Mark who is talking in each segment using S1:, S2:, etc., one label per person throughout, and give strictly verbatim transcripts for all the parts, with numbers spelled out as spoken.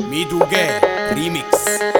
S1: ميدو جاي ريميكس.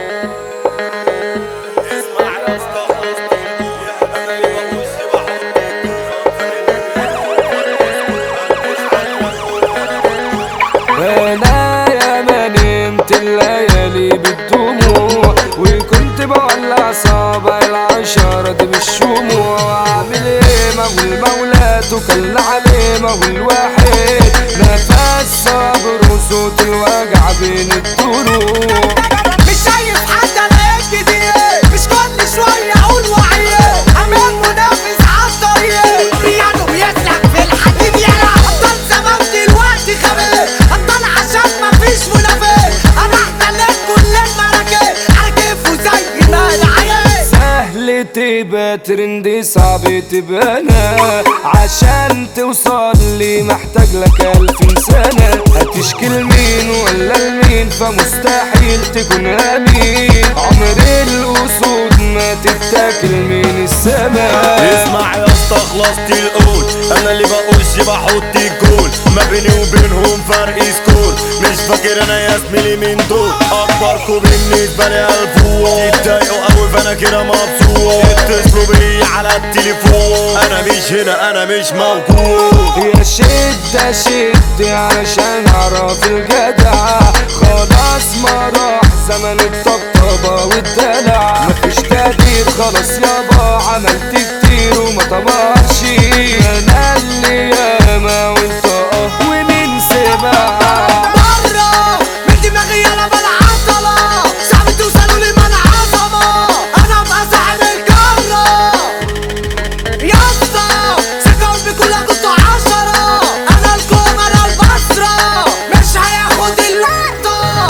S2: انا يا ما نمت الليالي بالدموع، وكنت بولع صابع العشرة دي بالشموع. اعمل ايه ما هو المولى توكل عليه، ما هو الواحد نفس صبر وصوت الوجع بين الضلوع.
S3: مش شايف حد الاقيك جديد، مش كل شوية اقول وعيه امان منافس عالطريق بيانو بيسلك في الحديد. يلا ابطال زمان دلوقتي خبير، ابطال عشان مفيش منافس. انا احتليت كل المراكب على كيفه زي ما انا عايز.
S2: سهل تبقى ترندي صعب تبقى انا، عشان توصل لي محتاج لك الفين سنة. هتشكل مين ولا لمين فمستحيل تكون امين. عمر الاسود ما تتاكل من السماء.
S4: اسمع يا اسطى خلصت القول، انا اللي بقولش بحط الجول، ما بيني وبينهم فرق سكور. مش فاكر انا يا زميلي من دول، اكبركوا بالنسبه لي الفوق. تتضايقوا قوي فانا كده مبسوط، اتصلوا بيا على التليفون. انا مش هنا انا مش موجود.
S2: يا شدة شد علشان اعرف الجدع، خلاص ما راح زمن الطبطبة والدلع. مفيش تقدير خلاص يابا، عملت كتير وما طمعش. انا اللي ياما وانت اه ومين سبعة
S3: بره من دماغي يلا بالعضلة، صعب توصلوا لي من عظمة. انا ابقى صاحب الجرة يا اسطى، سكون بكل كنتوا عشرة. انا الكوم انا البصرة، مش هياخد اللقطة.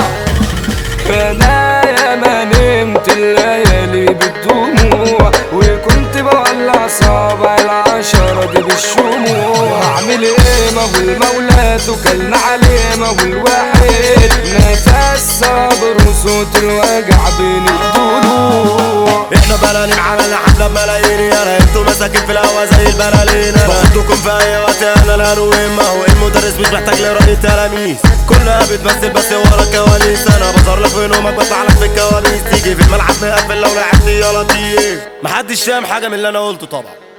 S2: انا يا ما نمت الليالي بالدموع، وكنت بولع صابع العشرة دي بالشموع. اعمل ايه ما هو المولى توكلنا عليه، ما هو الواحد نفس صبر وصوت الوجع بين الضلوع.
S4: احنا بلالين على الحملة بملايين، يالا انتوا مساكين في الهوا زي البلالين. باخدكم في اي وقت انا الهروين، ما هو المدرس مش محتاج لرأي التلاميذ. كلها بتمثل بس ورا الكواليس، انا بظهر لك في نومك بطلع لك في الكواليس. تيجي في الملعب مقفل لو لعبت يا لطيف. محدش فاهم حاجة من اللي انا قلته طبعا.